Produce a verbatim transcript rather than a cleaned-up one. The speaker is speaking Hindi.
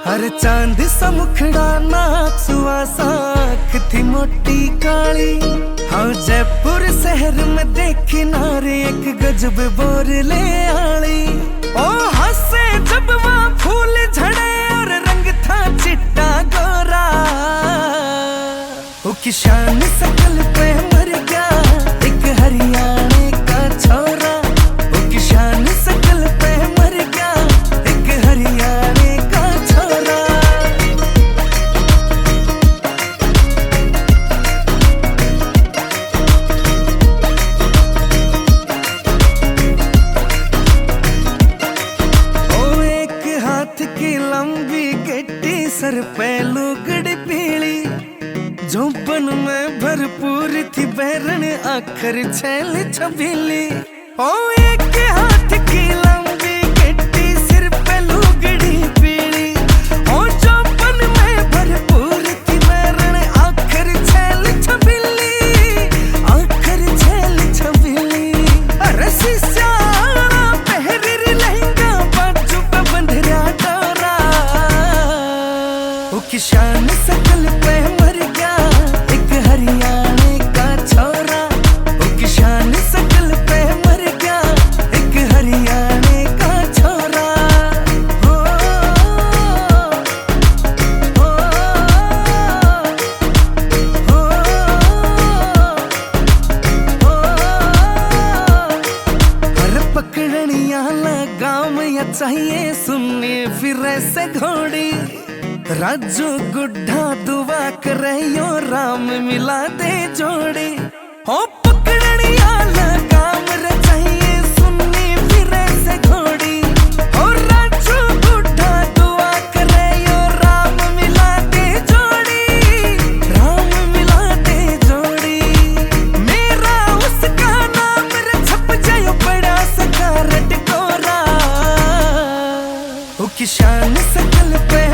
अरे चांद सा मुखड़ा नाक सुहासा आँख थी मोटी काली। हाँ जयपुर शहर में देखी नारे एक गजब बोरले आली। ओ हंसे जब वहाँ फूल झड़े और रंग था चिट्टा गोरा। ओ की शान सकल पे मर गया एक हरियाणे का छोरा। ओ की शान सकल पे मर गया एक हरियाणे का छोरा। ओ एक हाथ की लंबी गड्डी सर पे लुगड़ी पीली। जोबन में भरपूर थी बैरन आखर छैल छबीली। ओ एक हाथ की लंबी गड्डी सिर पे लुगड़ी पीली। ओ जोबन में भरपूर थी बैरन आखर छैल छबीली। आखर छैल छबीली। अरे सिस्याना पहरिर लहंगा बाजू पे बंधरा डोरा। ओ की शान सकल पे मर गया एक हरियाणे का छोरा। ओ की शान सकल पे मर गया एक हरियाणे का छोरा। हो, हो, हो, हो। हर पकड़निया लगाम या चाहिए सुनने फिर ऐसे घोड़ी। राजू गुड्ढा दुआ करे यो राम मिला दे जोड़ी। हो पकड़निया लगाम रे चाहिए सुननी फिर ऐसे घोड़ी। हो राजू गुड्ढा दुआ करे यो राम मिला दे जोड़ी। राम मिला दे जोड़ी। मेरा उसका नाम रे छप जायो बड़ा सका रट गोरा। ओ की शान सकल पे